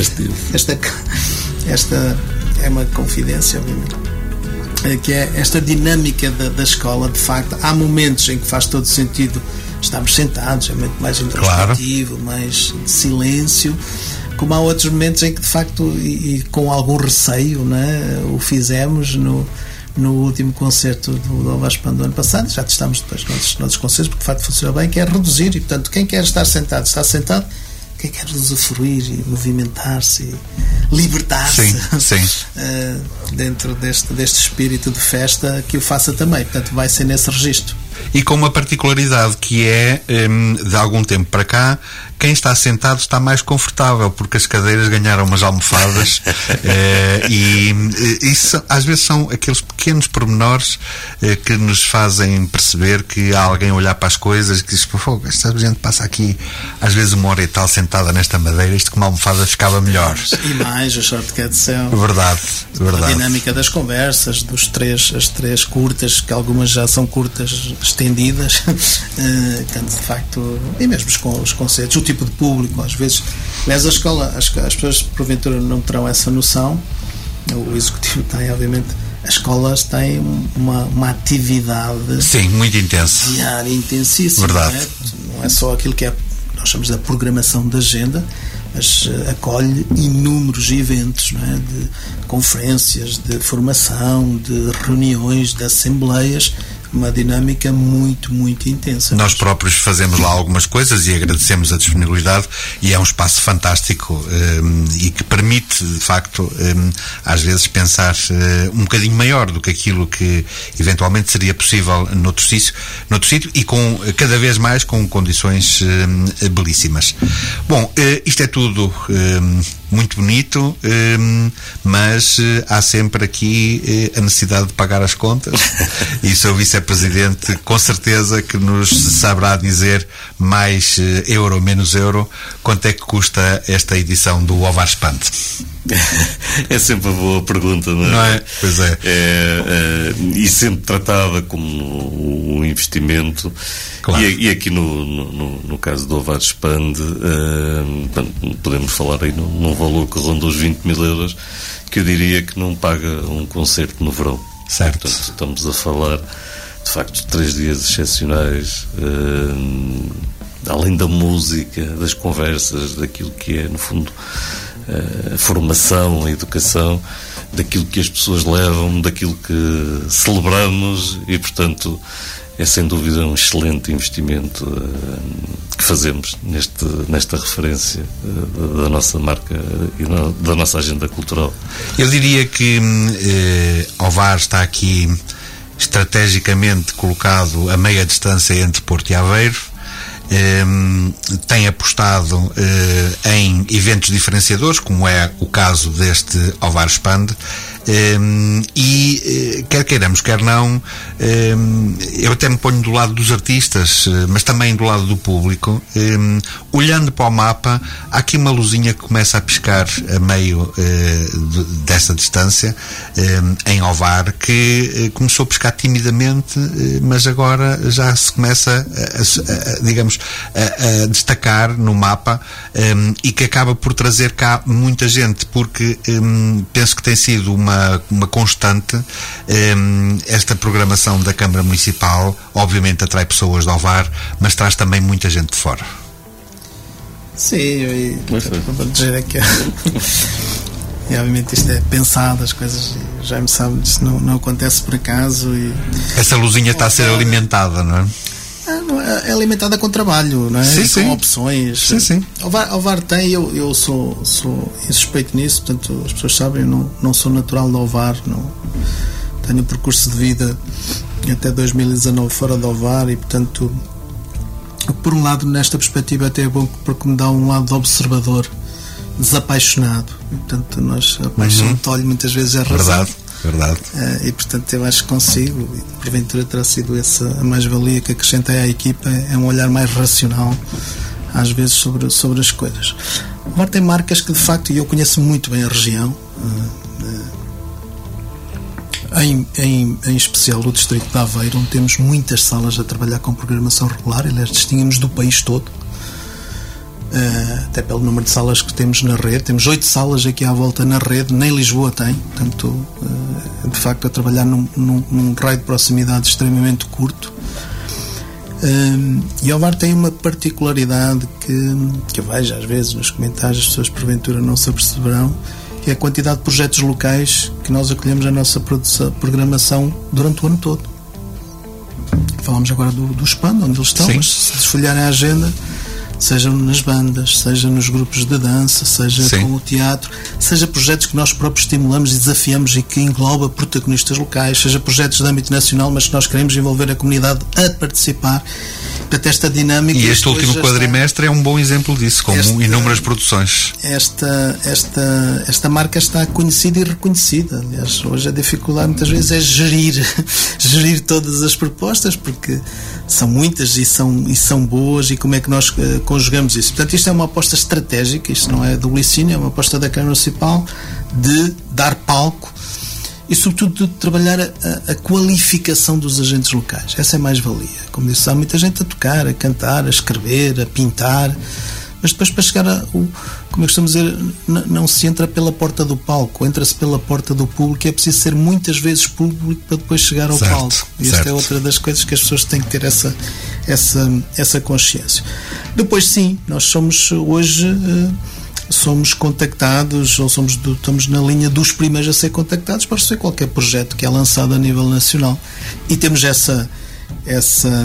esta é uma confidência, obviamente, que é esta dinâmica da escola. De facto, há momentos em que faz todo sentido estarmos sentados, é muito mais introspectivo, mais de silêncio, como há outros momentos em que de facto e com algum receio, né, o fizemos no último concerto do Ovares Band do ano passado. Já testámos depois noutros concertos, porque de facto funciona bem, que é reduzir, e portanto quem quer estar sentado está sentado, quem quer usufruir e movimentar-se e libertar-se dentro deste espírito de festa, que o faça também. Portanto vai ser nesse registro. E com uma particularidade que é, de algum tempo para cá, quem está sentado está mais confortável, porque as cadeiras ganharam umas almofadas e isso às vezes são aqueles pequenos pormenores que nos fazem perceber que há alguém a olhar para as coisas e que diz, pô, esta gente passa aqui às vezes 1 hora e tal sentada nesta madeira, isto com uma almofada ficava melhor. E mais o shortcut são verdade. A dinâmica das conversas, as três curtas, que algumas já são curtas estendidas, tanto de facto, e mesmo os concertos, o tipo de público, às vezes. Aliás, a escola, as pessoas porventura não terão essa noção, o executivo tem, obviamente, as escolas têm uma atividade muito intensa, diária, intensíssima. Verdade. Não é só aquilo que nós chamamos da programação da agenda, mas acolhe inúmeros eventos, não é? De conferências, de formação, de reuniões, de assembleias, uma dinâmica muito, muito intensa. Nós próprios fazemos lá algumas coisas e agradecemos a disponibilidade, e é um espaço fantástico e que permite, de facto, às vezes pensar um bocadinho maior do que aquilo que eventualmente seria possível noutro sítio e com, cada vez mais com condições belíssimas. Bom, isto é tudo muito bonito, mas há sempre aqui a necessidade de pagar as contas e o seu vice-presidente com certeza que nos saberá dizer, mais euro, menos euro, quanto é que custa esta edição do Ovar Expande. É sempre uma boa pergunta, não é? Pois é. E sempre tratada como um investimento. Claro. E aqui no caso do Ovar Expande, podemos falar aí num valor que ronda os 20 mil euros, que eu diria que não paga um concerto no verão. Certo. Portanto, estamos a falar, de facto, de 3 dias excepcionais, além da música, das conversas, daquilo que é, no fundo, a formação, a educação, daquilo que as pessoas levam, daquilo que celebramos, e, portanto, é sem dúvida um excelente investimento que fazemos nesta referência da nossa marca e da nossa agenda cultural. Eu diria que Ovar está aqui estrategicamente colocado a meia distância entre Porto e Aveiro. Tem apostado em eventos diferenciadores, como é o caso deste Ovar Expande, e quer queiramos, quer não, eu até me ponho do lado dos artistas, mas também do lado do público. Olhando para o mapa, há aqui uma luzinha que começa a piscar a meio dessa distância, em Ovar, que começou a piscar timidamente, mas agora já se começa digamos, a destacar no mapa, e que acaba por trazer cá muita gente, porque penso que tem sido uma constante esta programação da Câmara Municipal. Obviamente atrai pessoas de Ovar, mas traz também muita gente de fora. Sim, vou dizer aqui. E obviamente isto é pensado, as coisas, já me sabe, isto não acontece por acaso. Essa luzinha está a ser alimentada, não é? É alimentada com trabalho, não é? Sim, com sim. Opções. Sim. Ovar tem, eu sou insuspeito nisso, portanto as pessoas sabem, eu não sou natural de Ovar, não tenho um percurso de vida até 2019 fora de Ovar, e portanto, por um lado, nesta perspectiva até é bom porque me dá um lado de observador desapaixonado, e, portanto a paixão de olho muitas vezes é razão. Verdade. E portanto eu acho que consigo, e porventura terá sido essa a mais-valia que acrescentei à equipa, é um olhar mais racional às vezes sobre as coisas. Agora tem marcas que de facto, e eu conheço muito bem a região, em especial o distrito de Aveiro, onde temos muitas salas a trabalhar com programação regular, aliás distinguimos do país todo, até pelo número de salas que temos na rede. Temos 8 salas aqui à volta na rede, nem Lisboa tem, portanto de facto a trabalhar num raio de proximidade extremamente curto. E Ovar tem uma particularidade que eu vejo às vezes nos comentários, as pessoas porventura não se aperceberão, que é a quantidade de projetos locais que nós acolhemos na nossa programação durante o ano todo. Falamos agora do Expande, onde eles estão, Sim. mas se desfolharem a agenda, seja nas bandas, seja nos grupos de dança, seja Sim. com o teatro, seja projetos que nós próprios estimulamos e desafiamos e que engloba protagonistas locais, seja projetos de âmbito nacional, mas que nós queremos envolver a comunidade a participar. Portanto, esta dinâmica... E este último quadrimestre é um bom exemplo disso, com inúmeras produções. Esta marca está conhecida e reconhecida. Aliás, hoje a dificuldade muitas vezes é gerir todas as propostas, porque são muitas e são boas, e como é que nós conjugamos isso. Portanto, isto é uma aposta estratégica, isto não é do Licínio, é uma aposta da Câmara Municipal de dar palco e sobretudo de trabalhar a qualificação dos agentes locais. Essa é mais-valia. Como disse, há muita gente a tocar, a cantar, a escrever, a pintar, mas depois para chegar como eu costumo dizer, não se entra pela porta do palco, entra-se pela porta do público, e é preciso ser muitas vezes público para depois chegar ao palco. E esta é outra das coisas que as pessoas têm que ter essa consciência. Depois sim, nós somos hoje somos contactados, ou estamos na linha dos primeiros a ser contactados para receber qualquer projeto que é lançado a nível nacional, e temos essa essa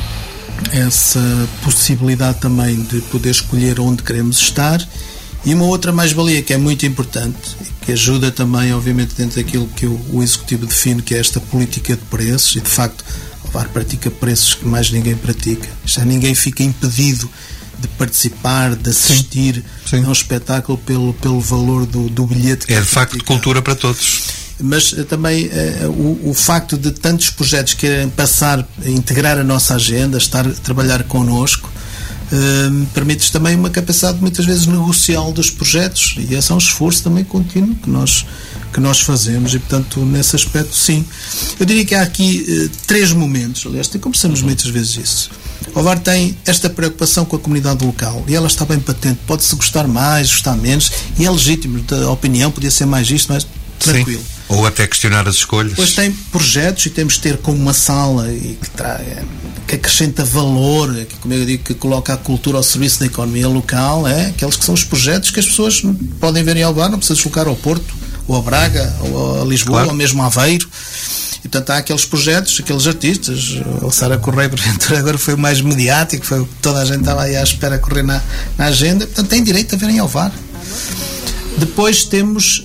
possibilidade também de poder escolher onde queremos estar. E uma outra mais-valia que é muito importante, que ajuda também, obviamente, dentro daquilo que o Executivo define, que é esta política de preços, e de facto o Ovar pratica preços que mais ninguém pratica. Já ninguém fica impedido de participar, de assistir a um espetáculo pelo valor do bilhete. É de facto cultura para todos. Mas também o facto de tantos projetos querem passar a integrar a nossa agenda, a trabalhar connosco, permite também uma capacidade muitas vezes negocial dos projetos, e esse é um esforço também contínuo que nós fazemos, e portanto nesse aspecto sim. Eu diria que há aqui 3 momentos, aliás, conversamos muitas vezes isso. O Ovar tem esta preocupação com a comunidade local e ela está bem patente, pode-se gostar mais, gostar menos, e é legítimo, a opinião podia ser mais isto, mas tranquilo. Sim. Ou até questionar as escolhas. Depois tem projetos e temos de ter como uma sala e que acrescenta valor, que, como eu digo, que coloca a cultura ao serviço da economia local, aqueles que são os projetos que as pessoas podem ver em Ovar, não precisa deslocar ao Porto, ou a Braga, ou a Lisboa, claro, ou mesmo a Aveiro. E portanto há aqueles projetos, aqueles artistas, o Sara Correia, porventura, agora foi o mais mediático, foi o que toda a gente estava aí à espera a correr na agenda, portanto tem direito a ver em Ovar. Depois temos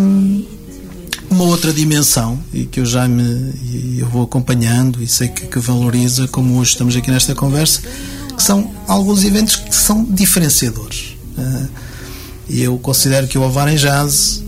uma outra dimensão, e que eu vou acompanhando e sei que valoriza, como hoje estamos aqui nesta conversa, que são alguns eventos que são diferenciadores. E eu considero que o Ovar em Jazz,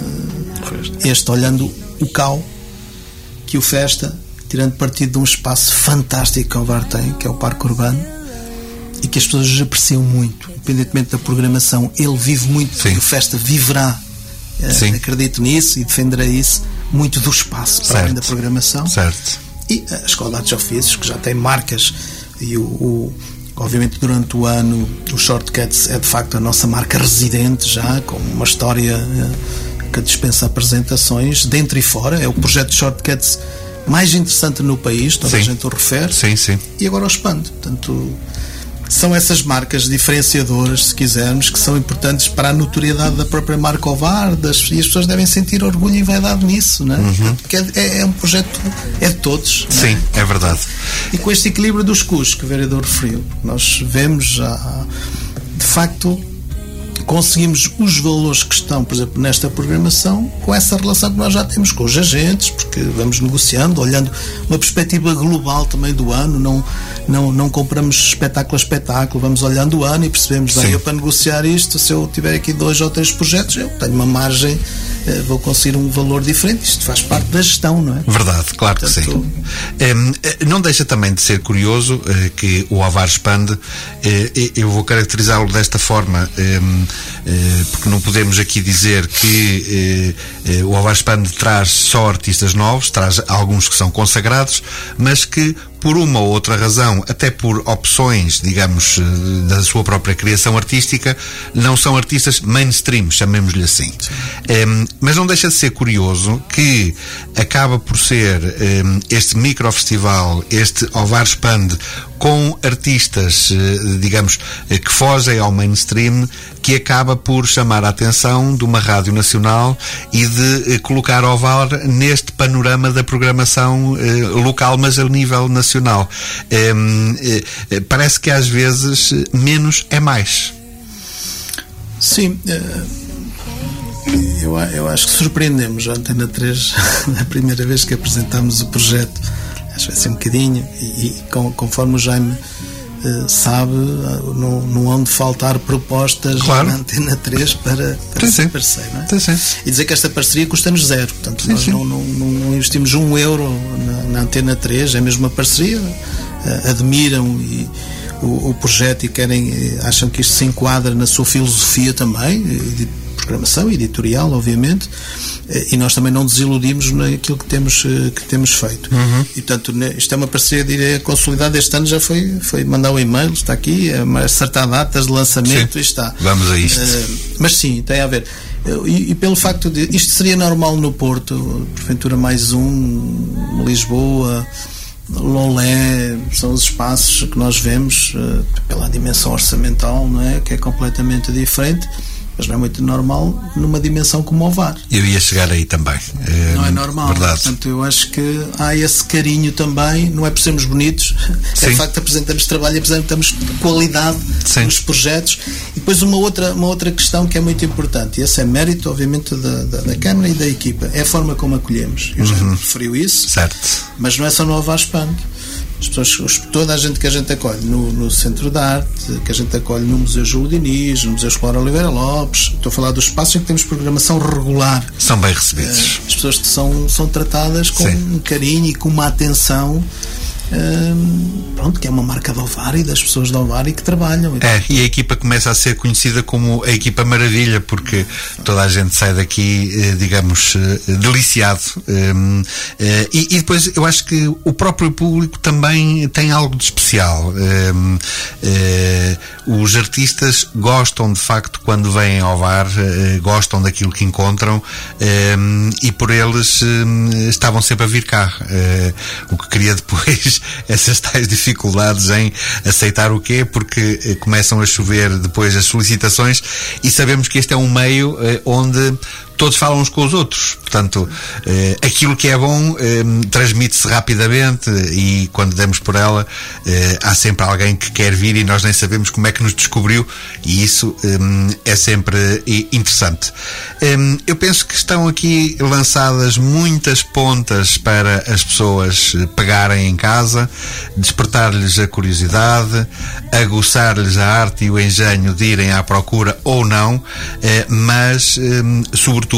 olhando o CAU, que o Festa, tirando partido de um espaço fantástico que o Ovar tem, que é o Parque Urbano, e que as pessoas apreciam muito, independentemente da programação, ele vive muito, porque o Festa viverá, acredito nisso e defenderá isso, muito do espaço, para além da programação. Certo. E a Escola de Artes e Ofícios, que já tem marcas, e obviamente durante o ano o Shortcuts é de facto a nossa marca residente, já com uma história que dispensa apresentações dentro e fora. É o projeto de Shortcuts mais interessante no país, toda a gente o refere. Sim. E agora o expande. Portanto, são essas marcas diferenciadoras, se quisermos, que são importantes para a notoriedade da própria marca Ovar, e as pessoas devem sentir orgulho e vaidade nisso, não é? Porque é um projeto, é de todos. Sim, é verdade. E com este equilíbrio dos custos que o vereador referiu, nós vemos já, de facto, conseguimos os valores que estão, por exemplo, nesta programação, com essa relação que nós já temos com os agentes, porque vamos negociando, olhando uma perspectiva global também do ano, não compramos espetáculo a espetáculo, vamos olhando o ano e percebemos, bem, eu para negociar isto, se eu tiver aqui 2 ou 3 projetos, eu tenho uma margem, vou conseguir um valor diferente. Isto faz parte da gestão, não é? Verdade, claro. Portanto, que sim. Não deixa também de ser curioso que o Ovar expande, eu vou caracterizá-lo desta forma, porque não podemos aqui dizer que o Ovar expande traz só artistas novos, traz alguns que são consagrados, mas que por uma ou outra razão, até por opções, digamos, da sua própria criação artística, não são artistas mainstream, chamemos-lhe assim. Mas não deixa de ser curioso que acaba por ser este microfestival, este Ovar expande, com artistas, digamos, que fogem ao mainstream, que acaba por chamar a atenção de uma rádio nacional e de colocar Ovar neste panorama da programação local, mas a nível nacional. Parece que às vezes menos é mais. Sim, eu acho que surpreendemos a Antena 3 na primeira vez que apresentámos o projeto. Acho que vai ser um bocadinho, e conforme o Jaime sabe, não hão de faltar propostas, claro, na Antena 3 para ser parceiro, não é? E dizer que esta parceria custa-nos 0, portanto nós não investimos €1 na Antena 3, é mesmo uma parceria, admiram o projeto e acham que isto se enquadra na sua filosofia também, de programação editorial, obviamente, e nós também não desiludimos naquilo que temos feito. E portanto isto é uma parceria, diria, consolidada. Este ano já foi mandar um e-mail, está aqui, acertar datas de lançamento, e está. Vamos a isto. Mas sim, tem a ver. E pelo facto de isto seria normal no Porto, porventura mais Lisboa, Lolé, são os espaços que nós vemos pela dimensão orçamental, não é? Que é completamente diferente. mas não é muito normal numa dimensão como o OVAR. Eu ia chegar aí também. Não é normal. Verdade. Portanto, eu acho que há esse carinho também, não é por sermos bonitos, é de facto apresentamos trabalho e apresentamos qualidade nos projetos. E depois uma outra questão que é muito importante, e esse é mérito, obviamente, da Câmara e da equipa, é a forma como acolhemos. Eu já referiu isso, certo. Mas não é só no OVAR Expande. As pessoas, toda a gente que a gente acolhe no Centro da Arte, que a gente acolhe no Museu Júlio Diniz, no Museu Escolar Oliveira Lopes, estou a falar dos espaços em que temos programação regular. São bem recebidos. As pessoas são tratadas com um carinho e com uma atenção, que é uma marca do OVAR e das pessoas do OVAR e que trabalham. E a equipa começa a ser conhecida como a equipa maravilha, porque toda a gente sai daqui, digamos, deliciado. E depois eu acho que o próprio público também tem algo de especial. Os artistas gostam, de facto, quando vêm ao OVAR, gostam daquilo que encontram, e por eles estavam sempre a vir cá. O que cria depois essas tais dificuldades em aceitar o quê? Porque começam a chover depois as solicitações e sabemos que este é um meio onde todos falam uns com os outros. Portanto, aquilo que é bom transmite-se rapidamente e quando damos por ela há sempre alguém que quer vir e nós nem sabemos como é que nos descobriu, e isso é sempre interessante. Eu penso que estão aqui lançadas muitas pontas para as pessoas pegarem em casa, despertar-lhes a curiosidade, aguçar-lhes a arte e o engenho de irem à procura ou não, mas sobretudo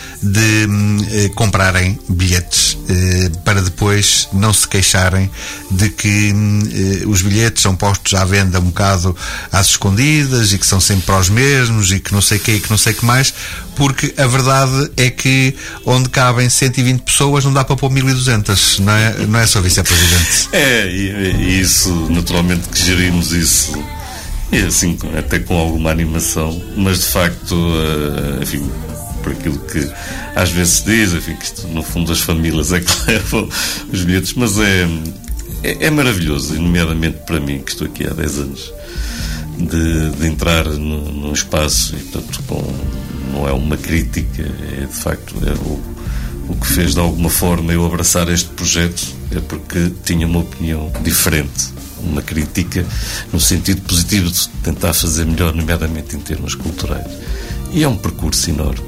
de comprarem bilhetes, para depois não se queixarem de que os bilhetes são postos à venda um bocado às escondidas e que são sempre para os mesmos e que não sei o que e que não sei o que mais, porque a verdade é que onde cabem 120 pessoas não dá para pôr 1200, não é, Sr. Vice-Presidente? E isso, naturalmente que gerimos isso, e assim, até com alguma animação, mas de facto, enfim, por aquilo que às vezes se diz, enfim, que isto, no fundo, as famílias é que levam os bilhetes, mas é maravilhoso, e nomeadamente para mim, que estou aqui há 10 anos, de entrar num espaço, e portanto, não é uma crítica, é de facto o que fez de alguma forma eu abraçar este projeto, é porque tinha uma opinião diferente, uma crítica no sentido positivo de tentar fazer melhor, nomeadamente em termos culturais. E é um percurso enorme,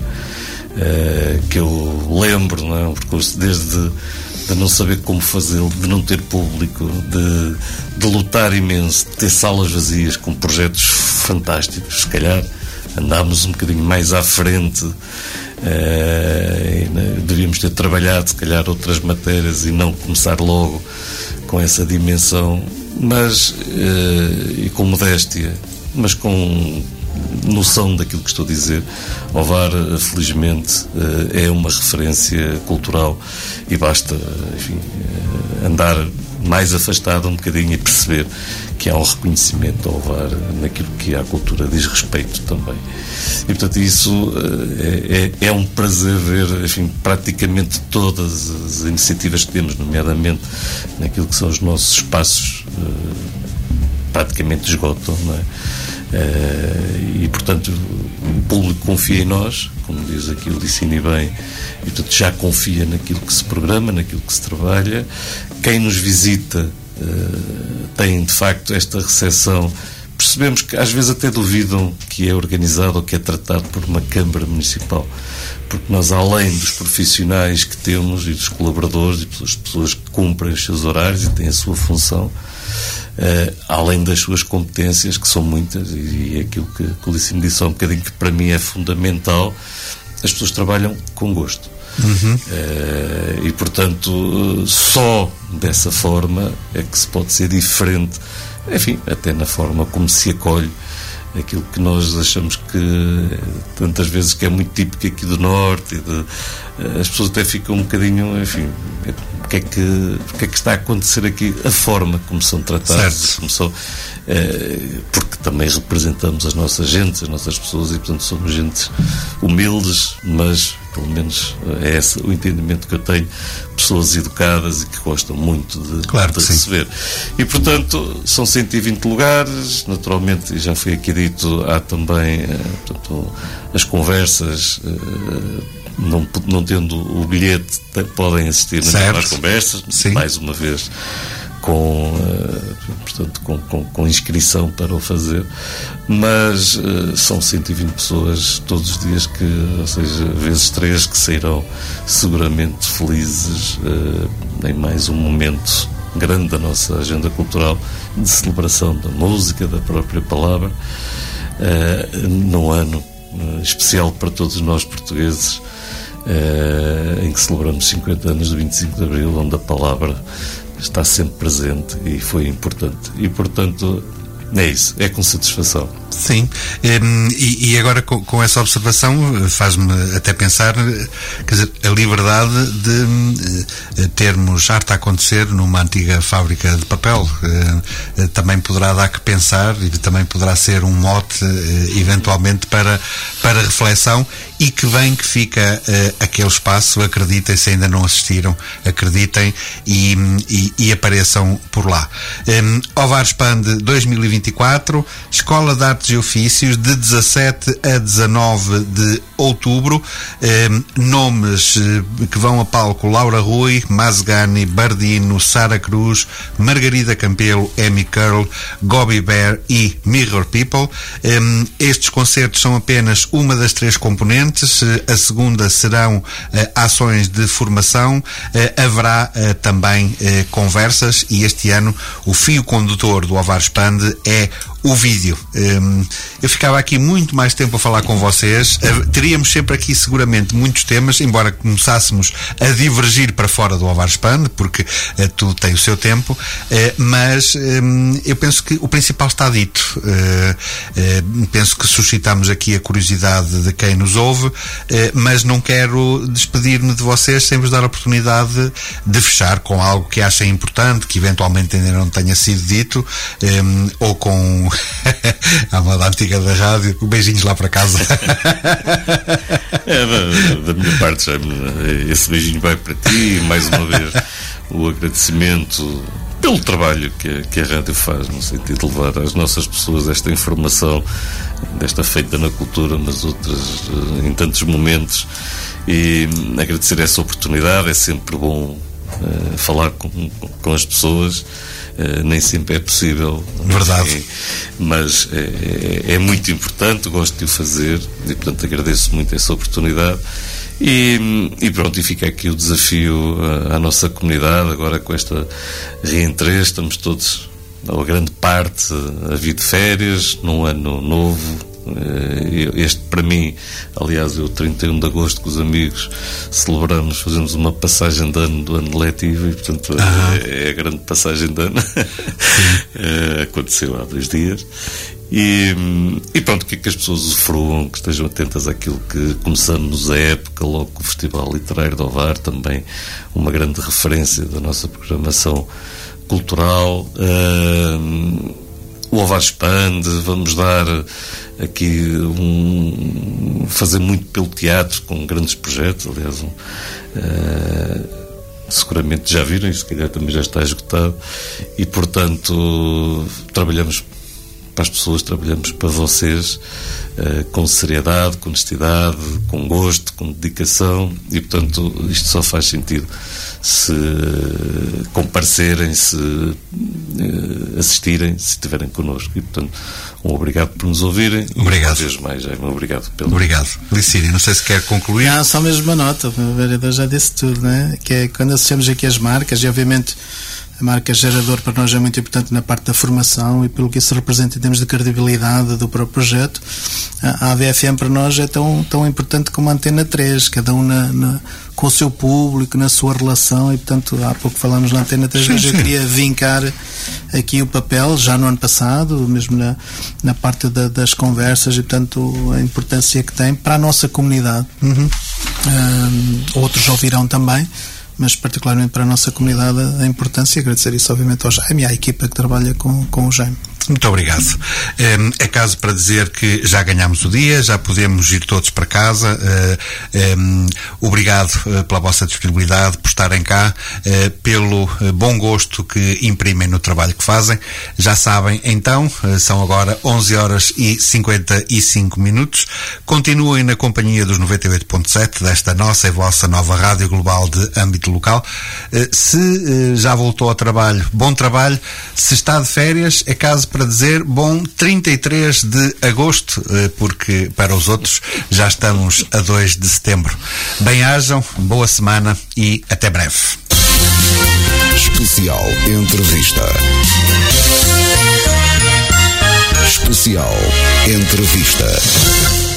que eu lembro, não é? Um percurso desde de não saber como fazê-lo, de não ter público, de lutar imenso, de ter salas vazias com projetos fantásticos. Se calhar andámos um bocadinho mais à frente, devíamos ter trabalhado se calhar outras matérias e não começar logo com essa dimensão, mas e com modéstia, mas com noção daquilo que estou a dizer. OVAR, felizmente, é uma referência cultural e basta, enfim, andar mais afastado um bocadinho e perceber que há um reconhecimento ao OVAR naquilo que à cultura diz respeito também. E, portanto, isso é um prazer ver, enfim, praticamente todas as iniciativas que temos, nomeadamente naquilo que são os nossos espaços, praticamente esgotam, não é? E, portanto, o público confia em nós, como diz aqui o Licínio bem, e, portanto, já confia naquilo que se programa, naquilo que se trabalha. Quem nos visita tem, de facto, esta recepção. Percebemos que, às vezes, até duvidam que é organizado ou que é tratado por uma Câmara Municipal, porque nós, além dos profissionais que temos e dos colaboradores e das pessoas que cumprem os seus horários e têm a sua função, além das suas competências, que são muitas, e é aquilo que o Licínio disse há um bocadinho, que para mim é fundamental, as pessoas trabalham com gosto. E, portanto, só dessa forma é que se pode ser diferente, enfim, até na forma como se acolhe aquilo que nós achamos que tantas vezes que é muito típico aqui do Norte, as pessoas até ficam um bocadinho, enfim, porque é que está a acontecer aqui, a forma como são tratados, porque também representamos as nossas gentes, as nossas pessoas, e portanto somos gentes humildes, mas pelo menos é esse o entendimento que eu tenho, pessoas educadas e que gostam muito de receber. E portanto são 120 lugares, naturalmente, e já foi aqui dito, há também portanto, as conversas, não tendo o bilhete, podem assistir às conversas, mais uma vez com inscrição para o fazer, mas são 120 pessoas todos os dias, ou seja, vezes 3, que sairão seguramente felizes em mais um momento grande da nossa agenda cultural, de celebração da música, da própria palavra, num ano especial para todos nós portugueses, em que celebramos 50 anos do 25 de Abril, onde a palavra está sempre presente e foi importante. E, portanto, é isso, é com satisfação. Sim, e agora com essa observação faz-me até pensar, quer dizer, a liberdade de termos arte a acontecer numa antiga fábrica de papel também poderá dar que pensar, e também poderá ser um mote eventualmente para reflexão, e que bem que fica aquele espaço. Acreditem, se ainda não assistiram, acreditem e apareçam por lá. Ovares Pande 2024, Escola de Artes e Ofícios, de 17 a 19 de outubro. Nomes que vão a palco: Laura Rui, Mazgani, Bardino, Sara Cruz, Margarida Campelo, Amy Curl, Gobi Bear e Mirror People. Estes concertos são apenas uma das 3 componentes. A segunda serão ações de formação. Haverá também conversas, e este ano o fio condutor do Ovares Pande é o vídeo. Eu ficava aqui muito mais tempo a falar com vocês. Teríamos sempre aqui seguramente muitos temas, embora começássemos a divergir para fora do Ovares Pande, porque tudo tem o seu tempo, mas eu penso que o principal está dito. Penso que suscitamos aqui a curiosidade de quem nos ouve, mas não quero despedir-me de vocês sem vos dar a oportunidade de fechar com algo que achem importante, que eventualmente ainda não tenha sido dito, ou com a moda antiga da rádio, beijinhos lá para casa. Da minha parte, esse beijinho vai para ti, e mais uma vez o agradecimento pelo trabalho que a rádio faz, no sentido de levar às nossas pessoas esta informação, desta feita na cultura, mas outras em tantos momentos, e agradecer essa oportunidade. É sempre bom falar com as pessoas. Nem sempre é possível, verdade, mas é muito importante, gosto de o fazer, e portanto agradeço muito essa oportunidade. E pronto, e fica aqui o desafio à nossa comunidade, agora com esta reentrée. Estamos todos, ou grande parte, a vir de férias, num ano novo. Este, para mim, aliás, eu 31 de agosto com os amigos celebramos, fazemos uma passagem de ano do ano letivo, e portanto é a grande passagem de ano. Aconteceu há 2 dias. E pronto, que as pessoas usufruam, que estejam atentas àquilo que começamos a época, logo com o Festival Literário de Ovar, também uma grande referência da nossa programação cultural. O Ovares Pande, vamos dar aqui fazer muito pelo teatro, com grandes projetos. Aliás, seguramente já viram, e se calhar também já está esgotado, e portanto trabalhamos para as pessoas, trabalhamos para vocês, com seriedade, com honestidade, com gosto, com dedicação, e portanto isto só faz sentido se comparecerem, se assistirem, se estiverem connosco. E portanto, um obrigado por nos ouvirem. Obrigado. E uma vez mais, obrigado Obrigado. Licínio, não sei se quer concluir. Não, só mesmo uma nota, o vereador já disse tudo, né? Que é quando associamos aqui as marcas, e obviamente a marca gerador para nós é muito importante na parte da formação, e pelo que isso representa em termos de credibilidade do próprio projeto. A AVFM para nós é tão importante como a Antena 3, cada um com o seu público, na sua relação, e portanto há pouco falámos na Antena 3, mas eu queria vincar aqui o papel, já no ano passado, mesmo na parte das conversas, e portanto a importância que tem para a nossa comunidade. Outros ouvirão também, mas particularmente para a nossa comunidade a importância, e agradecer isso obviamente ao Jaime e à equipa que trabalha com o Jaime. Muito obrigado. É caso para dizer que já ganhámos o dia, já podemos ir todos para casa. Obrigado pela vossa disponibilidade, por estarem cá, pelo bom gosto que imprimem no trabalho que fazem. Já sabem, então, são agora 11h55. Continuem na companhia dos 98.7 desta nossa e vossa nova Rádio Global de âmbito local. Se já voltou ao trabalho, bom trabalho. Se está de férias, é caso para dizer bom 33 de agosto, porque para os outros já estamos a 2 de setembro. Bem-ajam, boa semana e até breve. Especial Entrevista. Especial Entrevista.